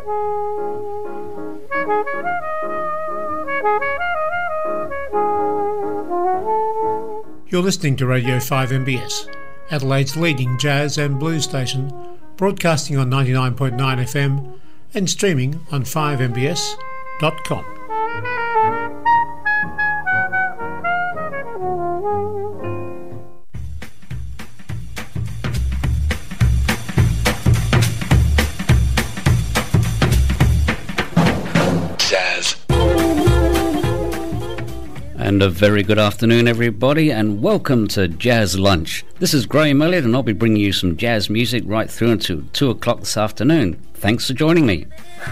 You're listening to Radio 5 MBS, Adelaide's leading jazz and blues station, broadcasting on 99.9 FM and streaming on 5mbs.com. And a very good afternoon, everybody, and welcome to Jazz Lunch. This is Graham Elliott, and I'll be bringing you some jazz music right through until 2 o'clock this afternoon. Thanks for joining me.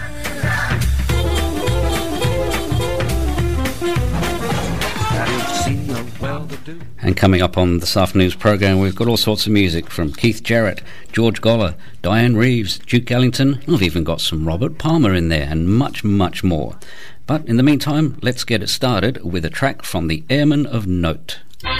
And coming up on this afternoon's program, we've got all sorts of music from Keith Jarrett, George Goller, Diane Reeves, Duke Ellington. I've even got some Robert Palmer in there, and much, much more. But in the meantime, let's get it started with a track from the Airmen of Note.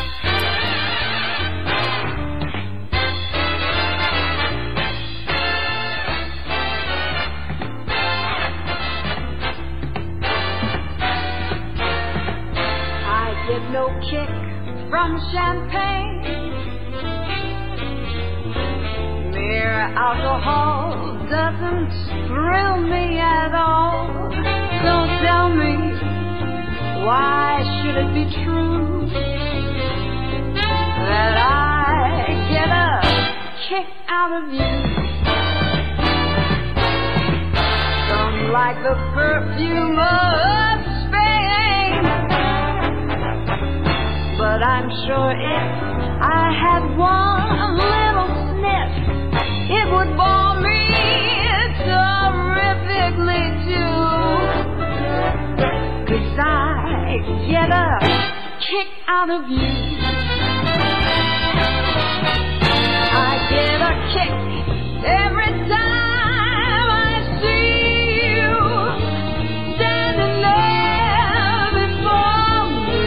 I get no kick from champagne. Mere alcohol doesn't thrill me at all. Don't tell me, why should it be true that I get a kick out of you? Some like the perfume of Spain, but I'm sure if I had one little sniff, it would bore me terrifically too. 'Cause I get a kick out of you. I get a kick every time I see you standing there before me.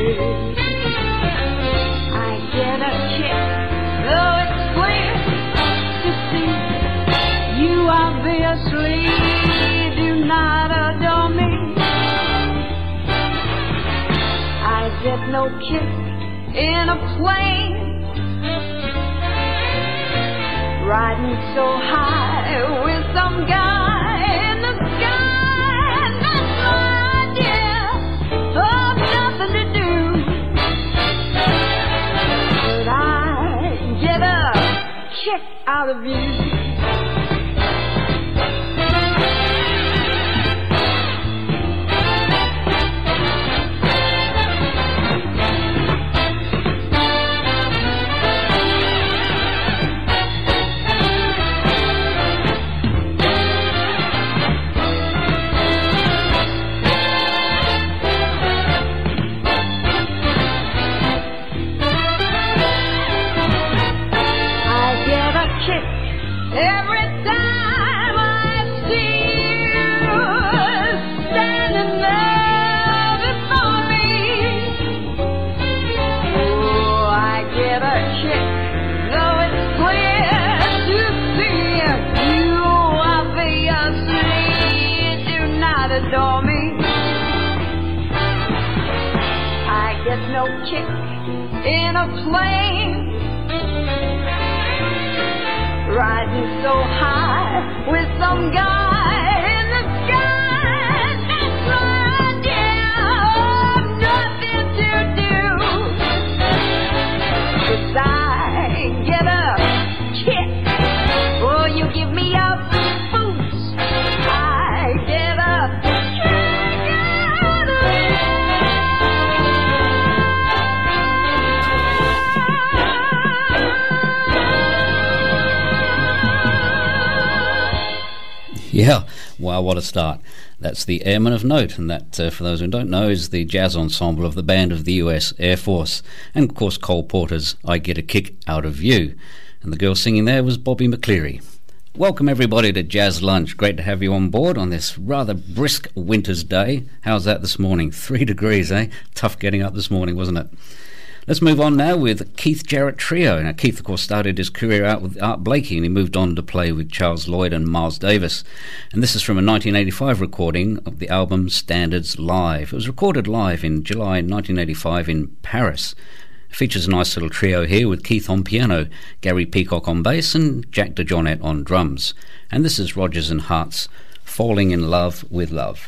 I get a kick, though it's clear to see you obviously do not adore me. I get no kick in a plane, riding so high with some guy in the sky. That's my idea of nothing to do. But I get a kick out of you. Every time I see you standing there before me, oh, I get a kick, though it's clear to see you obviously do not adore me. I get no kick in a plane, riding so high with some guy in the sky. That's my idea of nothing to do. 'Cause I get a kick. Oh, you give me a boost. I get a kick out of Yeah, wow, what a start. That's the Airmen of Note, and that, for those who don't know, is the jazz ensemble of the band of the US Air Force. And, of course, Cole Porter's I Get a Kick Out of You. And the girl singing there was Bobby McCleary. Welcome, everybody, to Jazz Lunch. Great to have you on board on this rather brisk winter's day. How's that this morning? 3 degrees, eh? Tough getting up this morning, wasn't it? Let's move on now with Keith Jarrett Trio. Now, Keith, of course, started his career out with Art Blakey, and he moved on to play with Charles Lloyd and Miles Davis. And this is from a 1985 recording of the album Standards Live. It was recorded live in July 1985 in Paris. It features a nice little trio here with Keith on piano, Gary Peacock on bass, and Jack DeJohnette on drums. And this is Rodgers and Hart's Falling in Love with Love.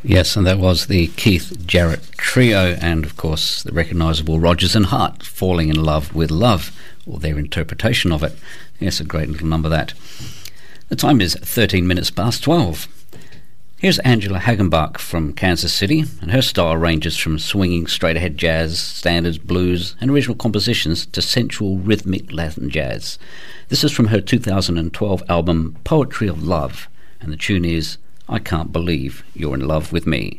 Yes, and that was the Keith Jarrett Trio, and of course the recognisable Rodgers and Hart, Falling in Love with Love, or their interpretation of it. Yes, a great little number that. The time is 13 minutes past 12. Here's Angela Hagenbach from Kansas City, and her style ranges from swinging straight-ahead jazz, standards, blues, and original compositions to sensual rhythmic Latin jazz. This is from her 2012 album Poetry of Love, and the tune is I Can't Believe You're in Love with Me.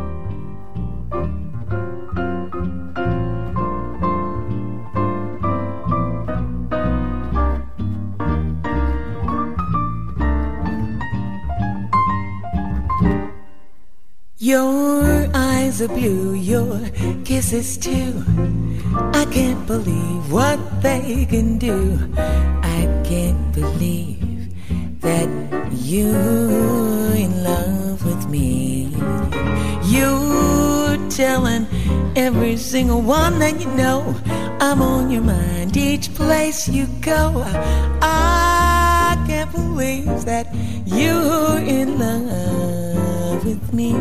Your eyes are blue, your kisses too. I can't believe what they can do. I can't believe that you're in love with me. You're telling every single one that you know I'm on your mind each place you go. I can't believe that you're in love with me.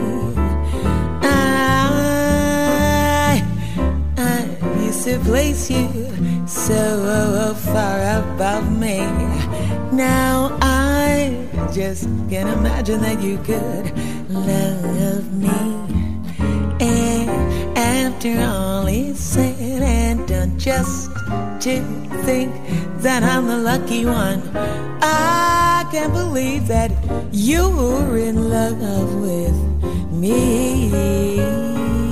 I used to place you so far above me. Now I just can't imagine that you could love me. And after all is said and done, just to think that I'm the lucky one, I can't believe that you're in love with me.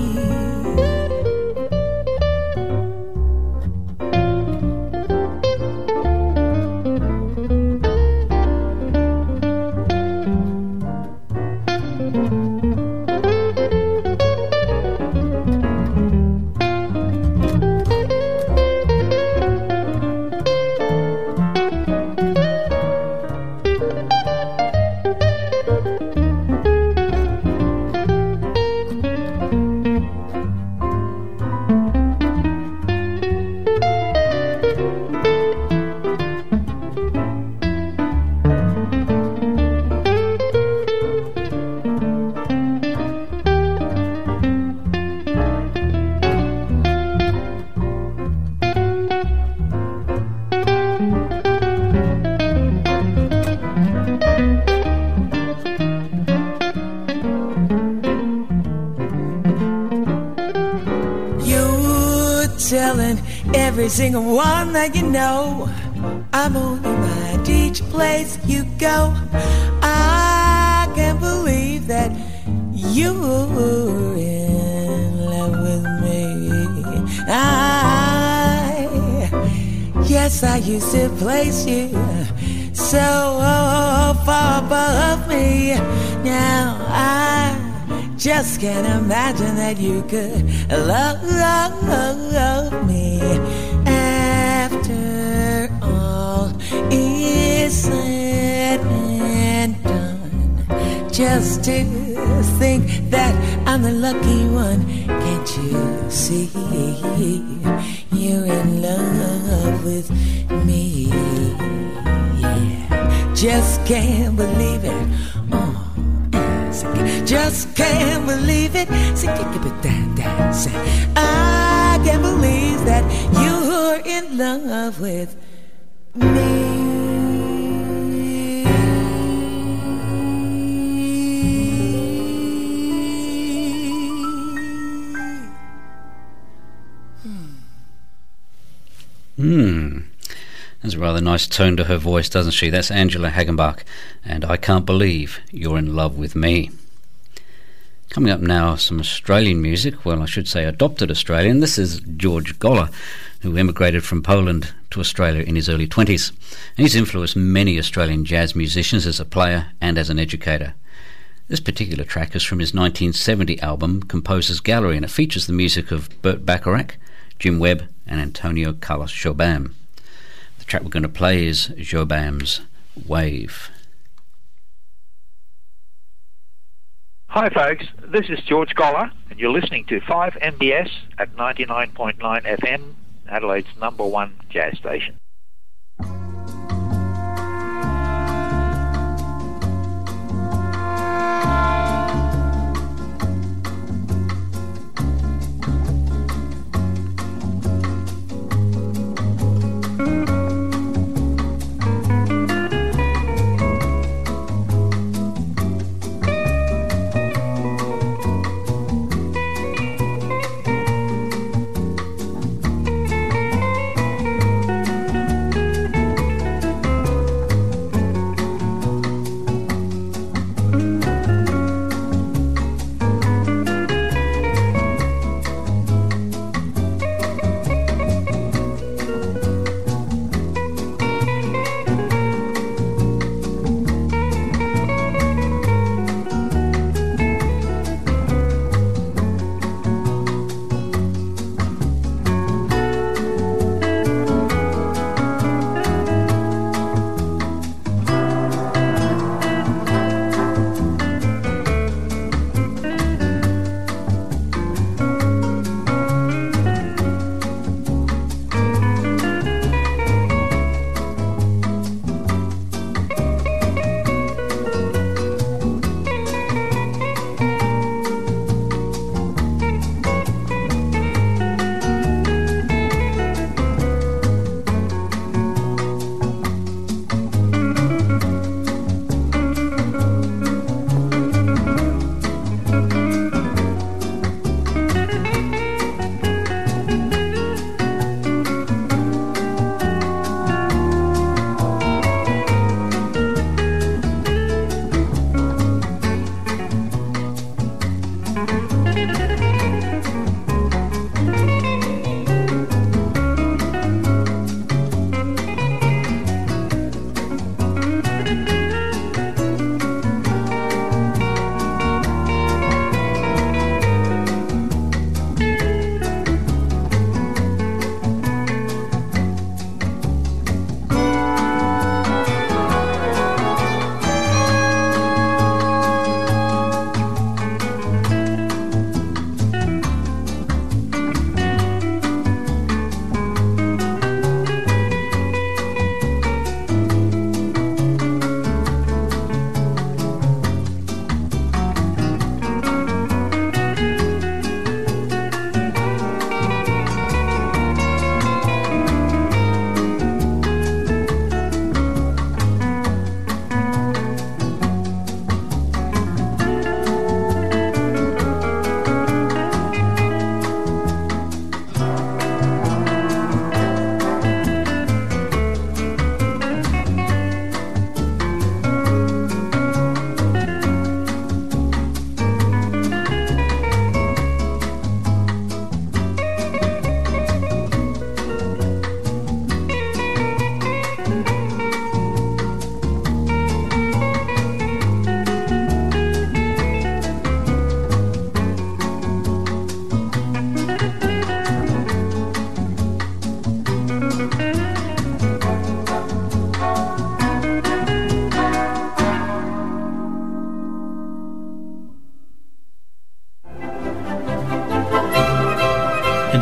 Telling every single one that you know I'm on your mind each place you go. I can't believe that you're in love with me. Yes, I used to place you so far above me. Now I just can't imagine that you could love me. After all is said and done, just to think that I'm the lucky one. Can't you see you're in love with me? Yeah, just can't believe it. Just can't believe it. I can't believe that you're in love with me. Has a rather nice tone to her voice, doesn't she? That's Angela Hagenbach, and I Can't Believe You're in Love with Me. Coming up now, some Australian music. Well, I should say adopted Australian. This is George Goller, who emigrated from Poland to Australia in his early 20s. And he's influenced many Australian jazz musicians as a player and as an educator. This particular track is from his 1970 album Composers Gallery, and it features the music of Burt Bacharach, Jim Webb and Antonio Carlos Jobim. The track we're going to play is Jobim's Wave. Hi folks, this is George Goller, and you're listening to 5MBS at 99.9 FM, Adelaide's #1 jazz station.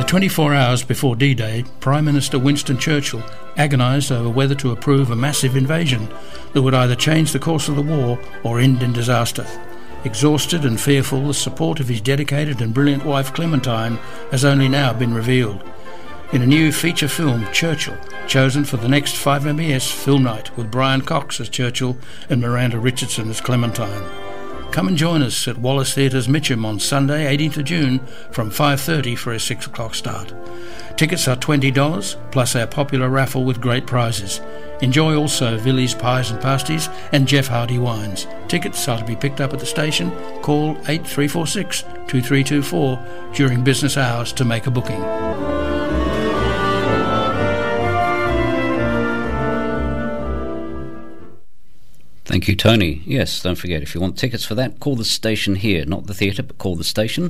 24 hours before D-Day, Prime Minister Winston Churchill agonised over whether to approve a massive invasion that would either change the course of the war or end in disaster. Exhausted and fearful, the support of his dedicated and brilliant wife Clementine has only now been revealed. In a new feature film, Churchill, chosen for the next 5MBS film night with Brian Cox as Churchill and Miranda Richardson as Clementine. Come and join us at Wallace Theatre's Mitcham on Sunday, 18th of June from 5:30 for a 6 o'clock start. Tickets are $20 plus our popular raffle with great prizes. Enjoy also Villy's Pies and Pasties and Jeff Hardy Wines. Tickets are to be picked up at the station. Call 8346-2324 during business hours to make a booking. Thank you, Tony. Yes, don't forget, if you want tickets for that, call the station here, not the theatre, but call the station,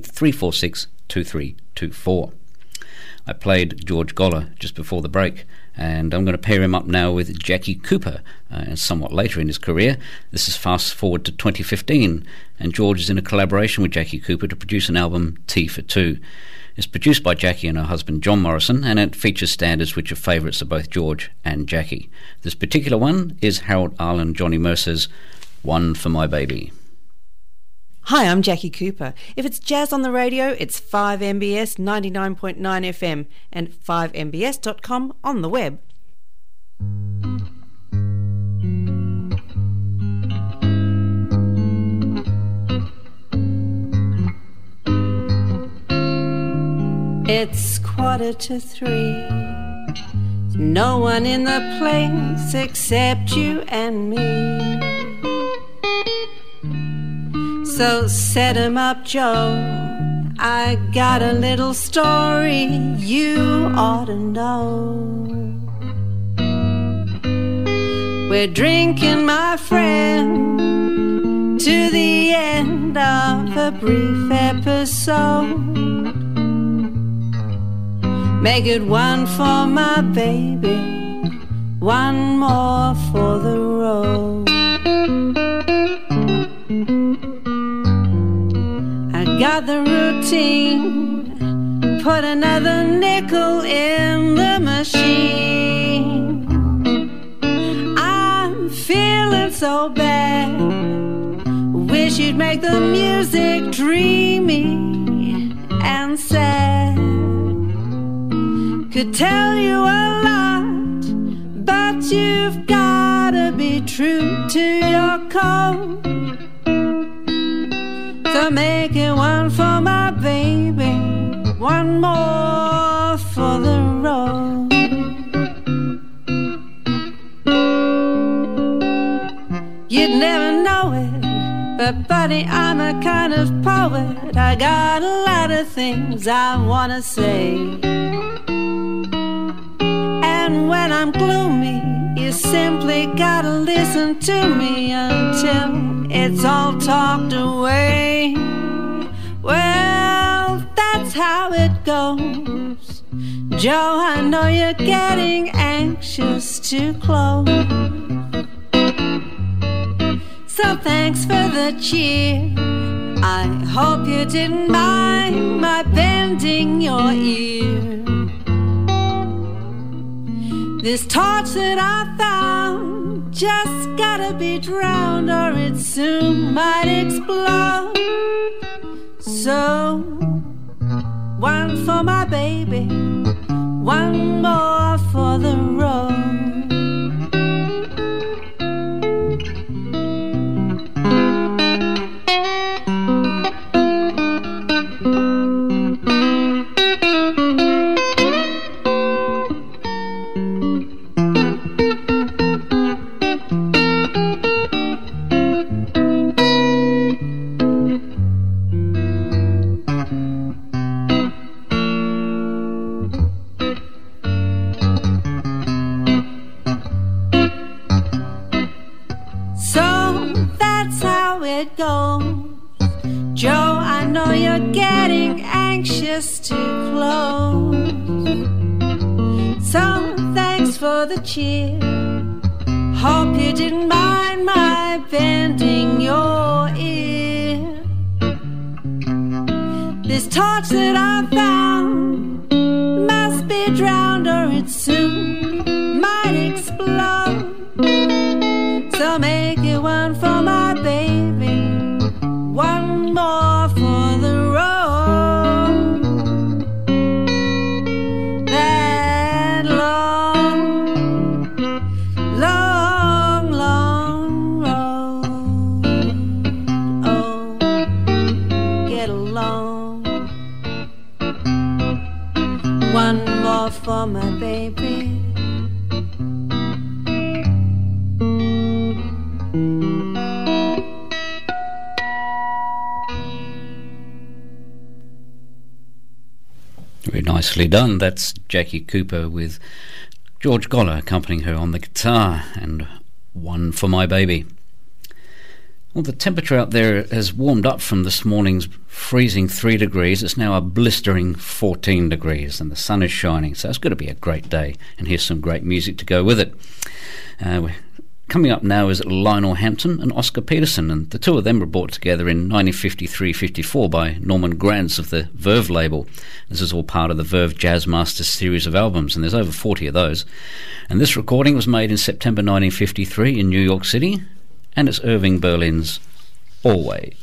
8346-2324. I played George Goller just before the break, and I'm going to pair him up now with Jackie Cooper, somewhat later in his career. This is fast forward to 2015, and George is in a collaboration with Jackie Cooper to produce an album, Tea for Two. It's produced by Jackie and her husband John Morrison, and it features standards which are favourites of both George and Jackie. This particular one is Harold Arlen Johnny Mercer's One for My Baby. Hi, I'm Jackie Cooper. If it's jazz on the radio, it's 5MBS 99.9 FM and 5mbs.com on the web. It's 3:15. No one in the place except you and me. So set 'em up, Joe. I got a little story you ought to know. We're drinking, my friend, to the end of a brief episode. Make it one for my baby, one more for the road. I got the routine, put another nickel in the machine. I'm feeling so bad, wish you'd make the music dreamy and sad. Could tell you a lot, but you've gotta be true to your code. So make it one for my baby, one more for the road. You'd never know it, but buddy, I'm a kind of poet. I got a lot of things I wanna say. And when I'm gloomy, you simply gotta listen to me until it's all talked away. Well, that's how it goes. Joe, I know you're getting anxious to close. So thanks for the cheer. I hope you didn't mind my bending your ear. This torch that I found just gotta be drowned or it soon might explode. So, one for my baby, one more for the road. To close. So thanks for the cheer. Hope you didn't mind my bending your ear. This torch that I found drowned or it soon might explode. So make it one for my baby, one more for the road. That long, long, long road. Oh, get along. One more for my baby. Very nicely done. That's Jackie Cooper with George Goller accompanying her on the guitar, and One for My Baby. Well, the temperature out there has warmed up from this morning's freezing 3 degrees. It's now a blistering 14 degrees, and the sun is shining, so it's going to be a great day, and here's some great music to go with it. Coming up now is Lionel Hampton and Oscar Peterson, and the two of them were brought together in 1953-54 by Norman Granz of the Verve label. This is all part of the Verve Jazz Masters series of albums, and there's over 40 of those. And this recording was made in September 1953 in New York City, and it's Irving Berlin's Always.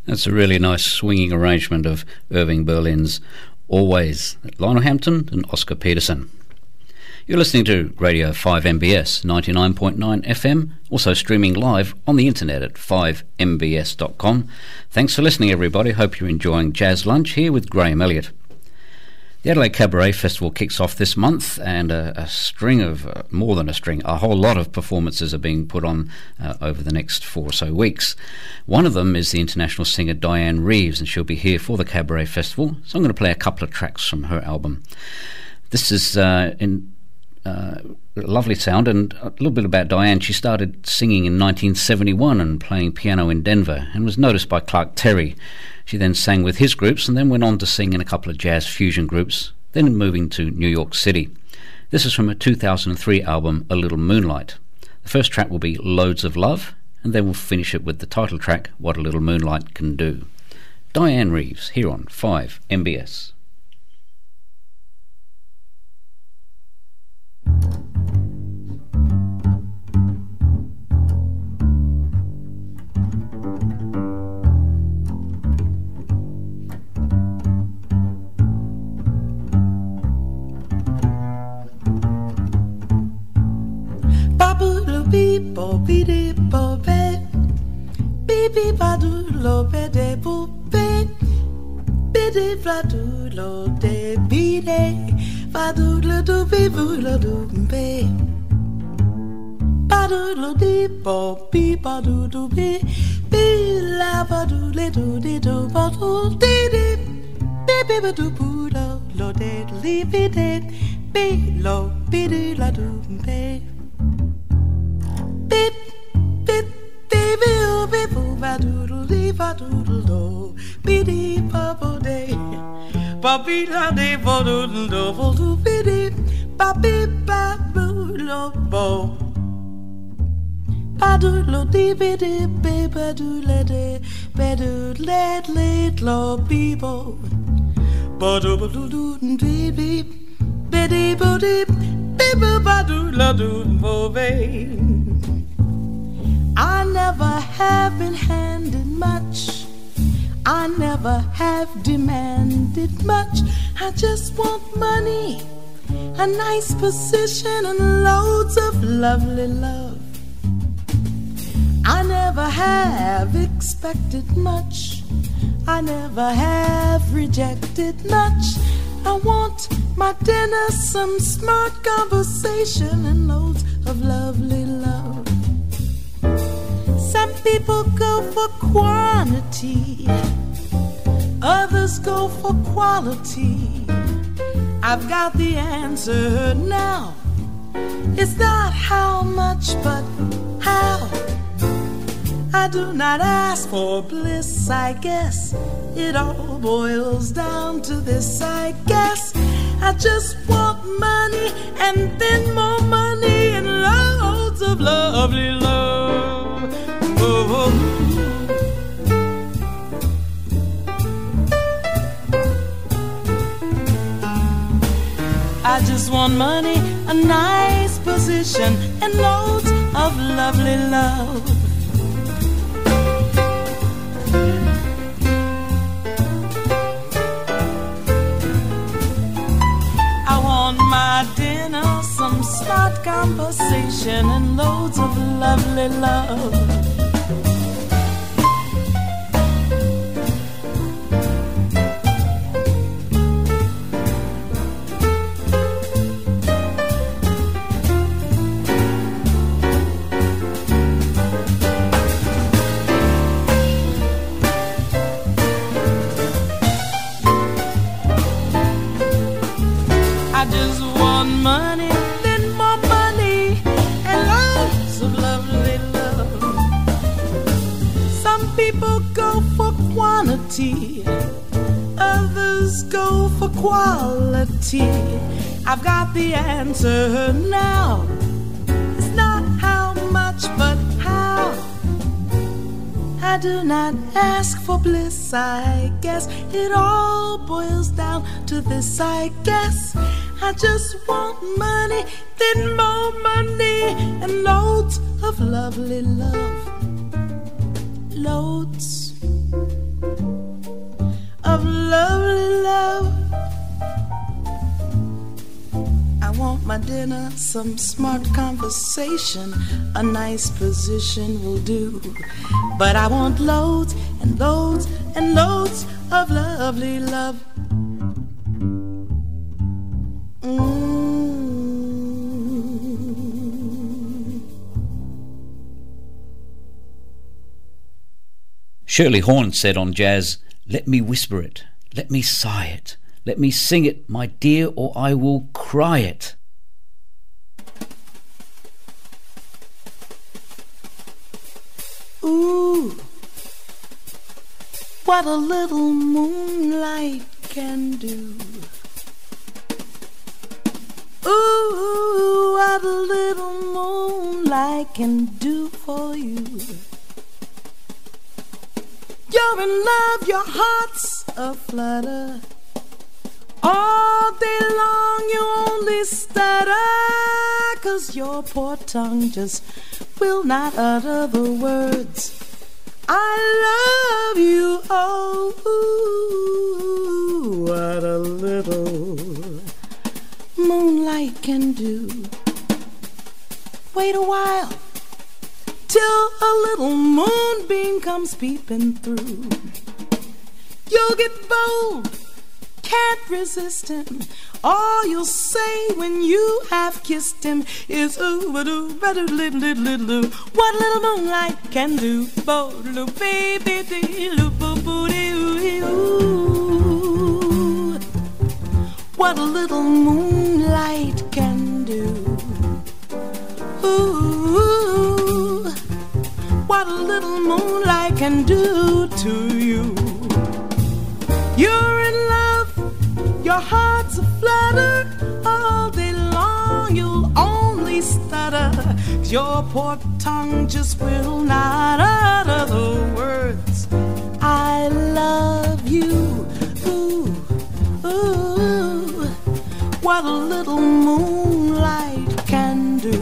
That's a really nice swinging arrangement of Irving Berlin's Always, Lionel Hampton and Oscar Peterson. You're listening to Radio 5MBS 99.9 FM, also streaming live on the internet at 5mbs.com. Thanks for listening, everybody. Hope you're enjoying Jazz Lunch here with Graham Elliott. The Adelaide Cabaret Festival kicks off this month, and a string of, more than a string, a whole lot of performances are being put on over the next 4 or so weeks. One of them is the international singer Diane Reeves, and she'll be here for the Cabaret Festival, so I'm going to play a couple of tracks from her album. This is lovely sound, and a little bit about Diane. She started singing in 1971 and playing piano in Denver, and was noticed by Clark Terry. She then sang with his groups and then went on to sing in a couple of jazz fusion groups, then moving to New York City. This is from her 2003 album A Little Moonlight. The first track will be Loads of Love, and then we'll finish it with the title track What a Little Moonlight Can Do. Diane Reeves here on 5MBS. Bo be de bo be, be ba do lo be de bo be ba do lo de be de ba do lo do be bo lo do be ba do lo de bo be ba do be la ba do le do de do ba do de be ba do bo lo de li be de be lo be de la do be. Beep, beep, baby, oh, beep, oh, ba-doodle, dee, ba-doodle, do, be-dee, ba-bo-day, ba-bee, la-dee, ba-doodle, do, bo-doo, be-dee, ba-bee, ba-boo-lo, bo, ba-doodle, dee, be-dee, ba-ba-doodle-dee, ba-doodle-dee, lo, be-bo, ba-do-ba-doo-doo, dee-dee, be-dee, bo-dee, be-bo, ba-doodle-doo, bo-bay. I never have been handed much, I never have demanded much. I just want money, a nice position, and loads of lovely love. I never have expected much, I never have rejected much. I want my dinner, some smart conversation, and loads of lovely love. Some people go for quantity, others go for quality. I've got the answer now. It's not how much, but how. I do not ask for bliss, I guess. It all boils down to this, I guess. I just want money, and then more money, and loads of lovely love. I just want money, a nice position, and loads of lovely love. I want my dinner, some smart conversation, and loads of lovely love. Others go for quality. I've got the answer now. It's not how much, but how. I do not ask for bliss, I guess. It all boils down to this, I guess. I just want money, then more money, and loads of lovely love. Loads my dinner, some smart conversation, a nice position will do. But I want loads and loads and loads of lovely love. Shirley Horn said on Jazz, "Let me whisper it, let me sigh it, let me sing it, my dear, or I will cry it." Ooh, what a little moonlight can do. Ooh, what a little moonlight can do for you. You're in love, your heart's aflutter. All day long you only stutter, 'cause your poor tongue just will not utter the words I love you. Oh, ooh, what a little moonlight can do. Wait a while till a little moonbeam comes peeping through. You'll get bold, can't resist him. All you'll say when you have kissed him is ooh, ba-doo, ba-doo, little, little, little, what a little moonlight can do. Bo-doo, baby, dee-doo, boo-boo-dee-ooh. What a little moonlight can do. Ooh, what a little moonlight can do to you. You're in love, your heart's aflutter. All day long you'll only stutter, 'cause your poor tongue just will not utter the words I love you. Ooh, ooh, what a little moonlight can do.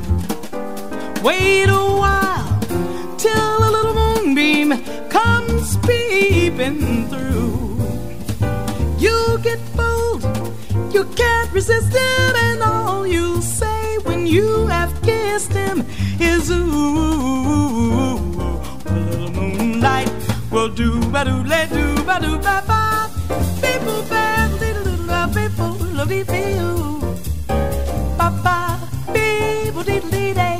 Wait a while till a little moonbeam comes peeping through. You get bold, you can't resist him, and all you say when you have kissed him is ooh, a little moonlight will do, ba-doo, le-doo, ba-doo, ba-ba, people, ba-doo, people, lo-dee-dee-oo, ba-ba, people, dee-dee-dee.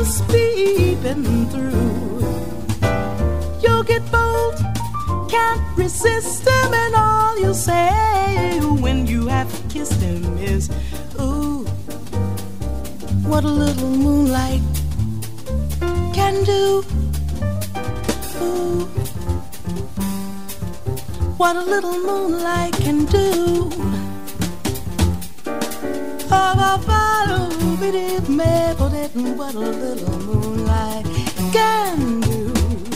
others peeping through. You'll get bold, can't resist him, and all you'll say when you have kissed him is, ooh, what a little moonlight can do. Ooh, what a little moonlight can do. What a little moonlight can do.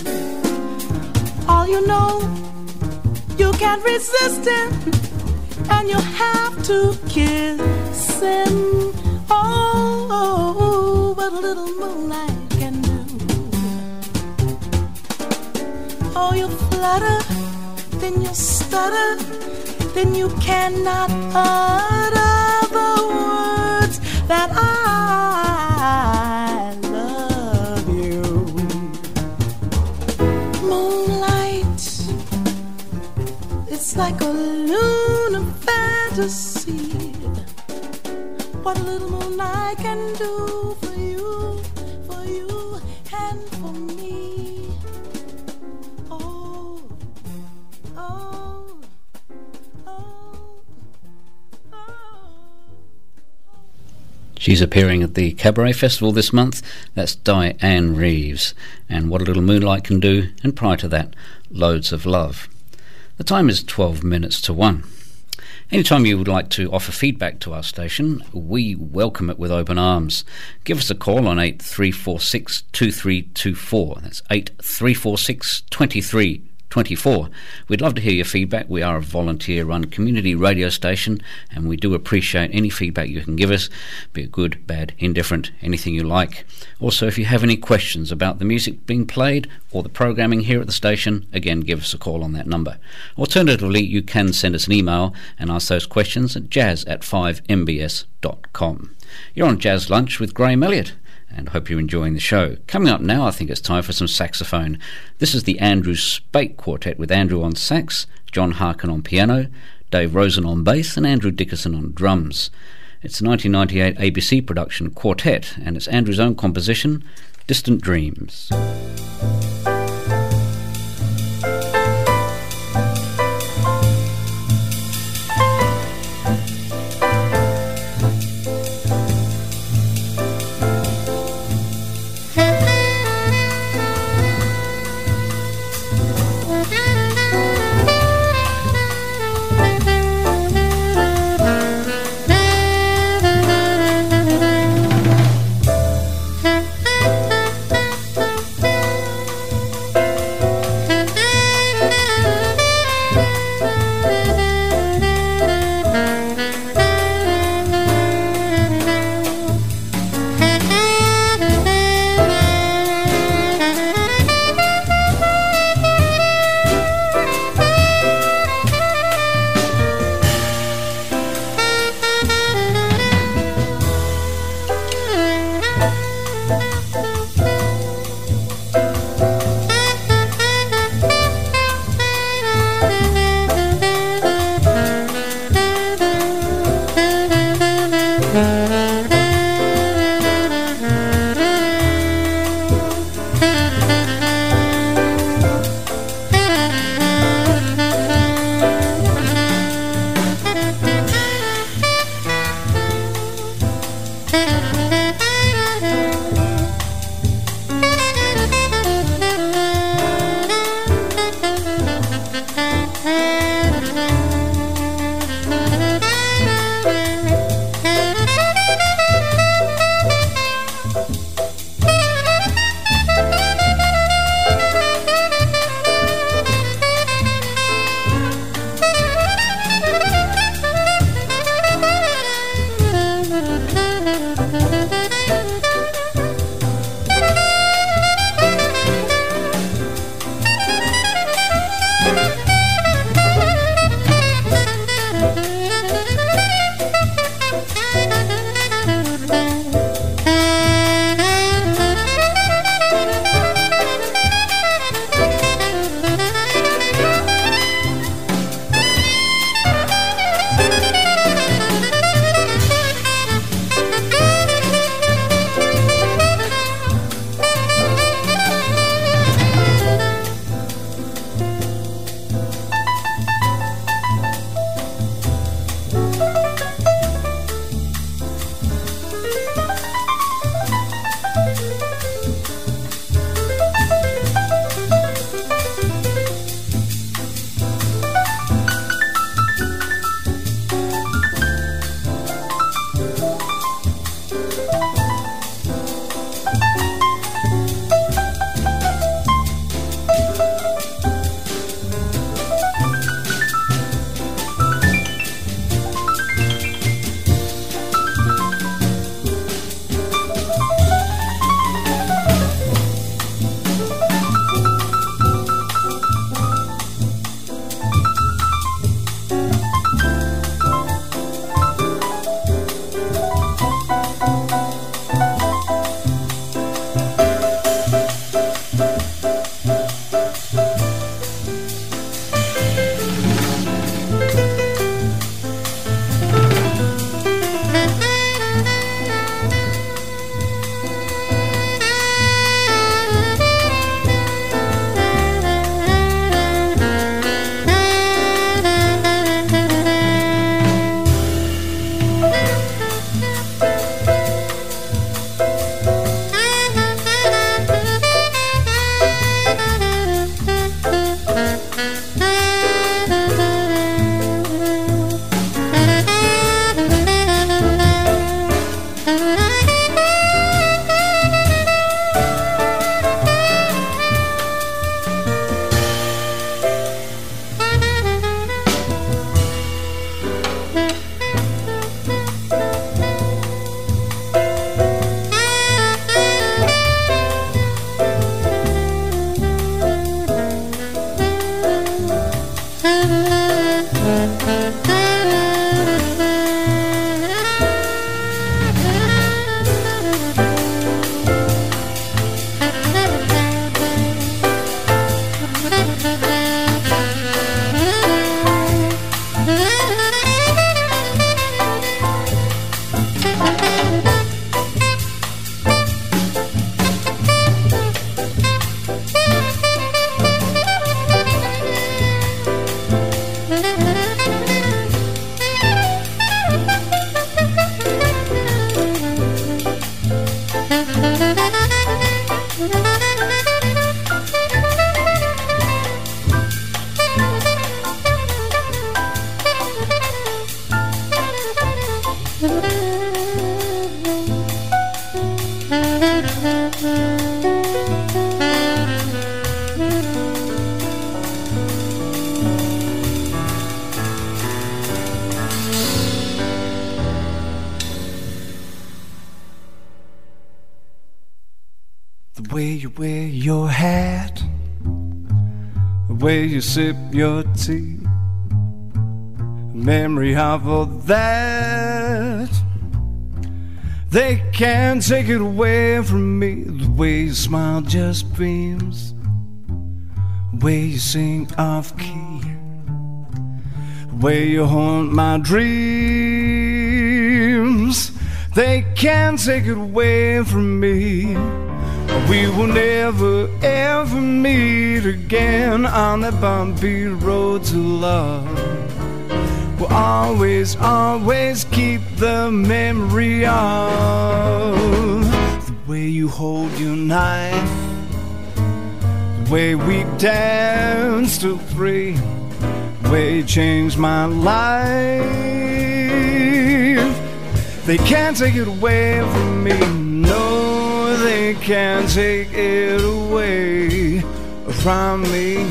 All you know, you can't resist him, and you have to kiss him. Oh, what a little moonlight can do. Oh, you flutter, then you stutter, then you cannot utter the words that I love you. Moonlight, it's like a lunar fantasy. What a little moonlight can do for you and for me. Oh, oh, oh, oh. She's appearing at the Cabaret Festival this month. That's Diane Reeves. And What a Little Moonlight Can Do. And prior to that, Loads of Love. The time is 12 minutes to 1. Anytime you would like to offer feedback to our station, we welcome it with open arms. Give us a call on 8346 2324. That's 8346 2324. We'd love to hear your feedback. We are a volunteer-run community radio station, and we do appreciate any feedback you can give us, be it good, bad, indifferent, anything you like. Also, if you have any questions about the music being played or the programming here at the station, again, give us a call on that number. Alternatively, you can send us an email and ask those questions at jazz@5mbs.com. You're on Jazz Lunch with Graham Elliott, and hope you're enjoying the show. Coming up now, I think it's time for some saxophone. This is the Andrew Spate Quartet with Andrew on sax, John Harkin on piano, Dave Rosen on bass, and Andrew Dickerson on drums. It's a 1998 ABC production, Quartet, and it's Andrew's own composition, Distant Dreams. The way you wear your hat, the way you sip your tea, memory of all that. They can't take it away from me. The way you smile just beams, the way you sing off key, the way you haunt my dreams. They can't take it away from me. We will never ever meet again on that bumpy road to love. We'll always, always keep the memory of the way you hold your knife, the way we danced till 3, the way you changed my life. They can't take it away from me. No, they can't take it away from me.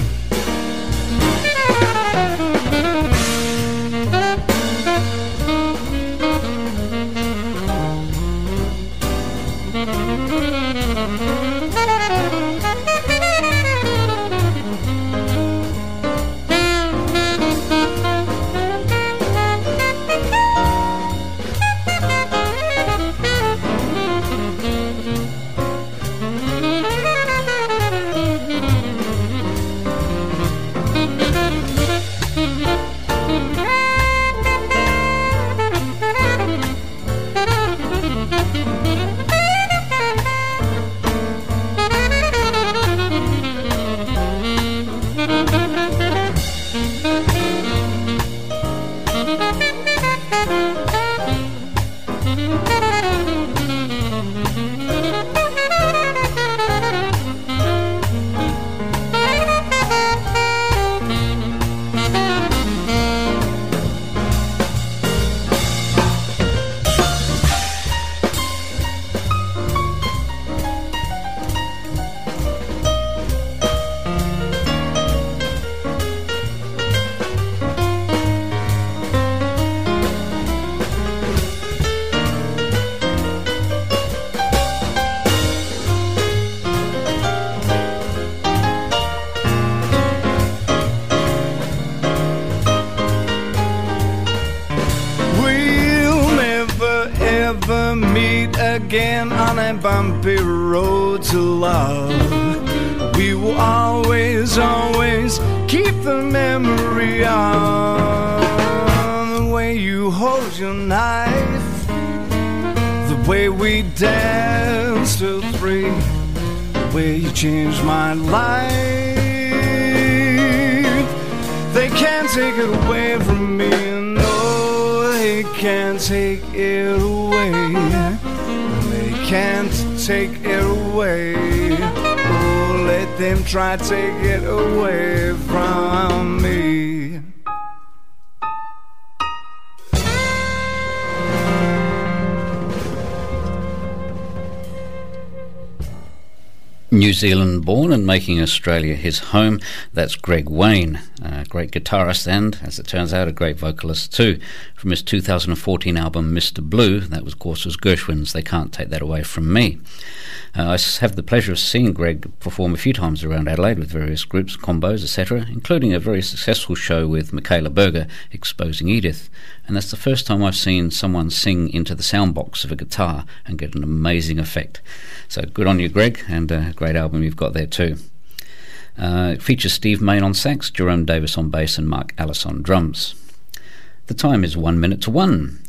Again on a bumpy road to love. We will always, always keep the memory of the way you hold your knife, the way we danced till 3, the way you changed my life. They can't take it away from me. No, they can't take it away. Can't take it away. Oh, let them try to take it away from me. New Zealand born and making Australia his home, that's Greg Wayne, a great guitarist and, as it turns out, a great vocalist too. From his 2014 album Mr. Blue, that was, of course, was Gershwin's They Can't Take That Away From Me. I have the pleasure of seeing Greg perform a few times around Adelaide with various groups, combos, etc., including a very successful show with Michaela Berger, Exposing Edith. And that's the first time I've seen someone sing into the soundbox of a guitar and get an amazing effect. So good on you, Greg, and a great album you've got there too. It features Steve Main on sax, Jerome Davis on bass, and Mark Ellis on drums. The time is 1 minute to 1.